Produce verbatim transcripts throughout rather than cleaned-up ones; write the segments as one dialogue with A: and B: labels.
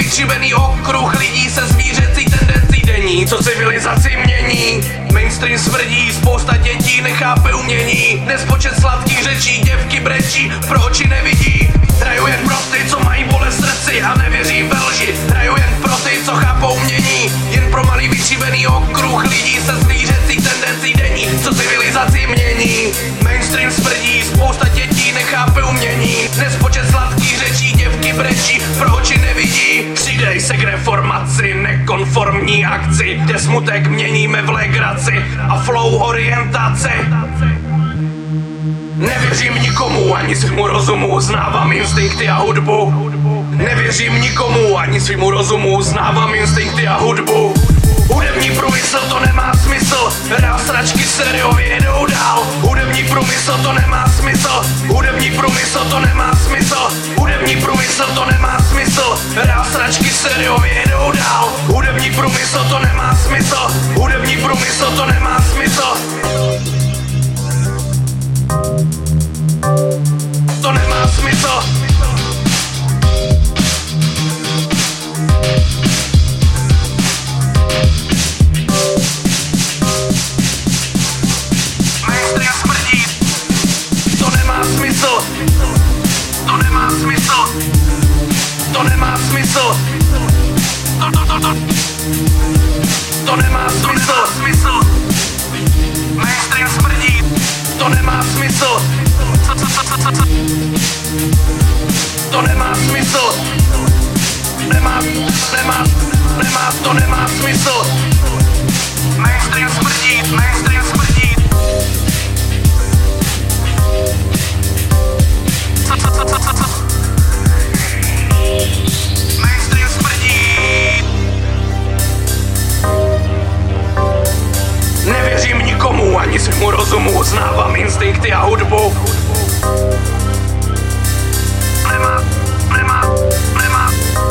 A: vytříbený okruh lidí se zvířecí tendencí denní, co civilizaci mění. Mainstream smrdí, spousta dětí nechápe umění. Nespočet sladkých řečí, děvky brečí, pro oči nevidí. Hraju jen pro ty, co mají bolest srdci a nevěří ve lži. Hraju jen pro ty, co chápou umění. Jen pro malý vytříbený okruh lidí se zvířecí tendencí denní, co civilizaci mění. Mainstream smrdí, spousta dětí nechápe umění. Nespočet sladkých řečí, děvky brečí, pro oči nevidí. Přidej se k reformaci, nekonformní akci, kde smutek měníme v legraci a flow orientaci. Nevěřím nikomu, ani svému rozumu, uznávám instinkty a hudbu. Nevěřím nikomu, ani svému rozumu, uznávám instinkty a hudbu. Hudební průmysl to nemá smysl, rap sračky sériově jedou dál. Hudební průmysl to nemá smysl, hudební průmysl to nemá smysl, hudební průmysl to nemá smysl, rap sračky sériově jedou dál. Hudební průmysl to nemá smysl, hudební průmysl to nemá smysl. To nemá smysl. Mainstream smrdí. To nemá smysl. To nemá smysl. To nemá smysl. To, to, to, to. To nemá smysl. smysl. Mainstream smrdí. To nemá smysl. To nemá smysl. Nemá, nemá, nemá, to nemá smysl. Mainstream smrdí, mainstream smrdí. Mainstream smrdí. Nevěřím nikomu, ani svému rozumu, uznávám instinkty a hudbu. Nemá, nemá, nemá.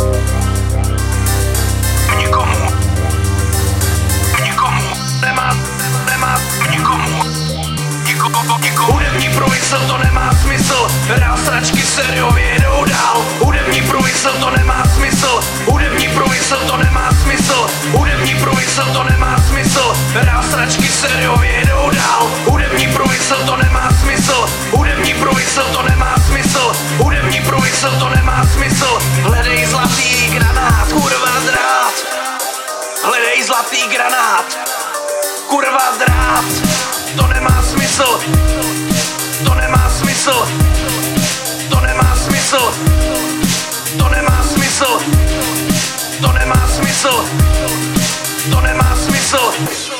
A: Nikomu. Nikomu. Nemá, nemá. Nikomu. Nikomu, nikomu. Hudební průmysl to nemá smysl, rap sračky sériově jedou dál. Hudební průmysl to nemá smysl, hudební průmysl to nemá smysl, hudební průmysl to nemá smysl, rap sračky sériově jedou dál. Hudební průmysl to nemá smysl, hudební průmysl to nemá smysl, hudební průmysl to nemá smysl. Hledej zlatý granát, kurva drát. Hledej zlatý granát, kurva drát. To nemá smysl. To nemá smysl. To nemá smysl. To nemá smysl. To nemá smysl. To nemá smysl.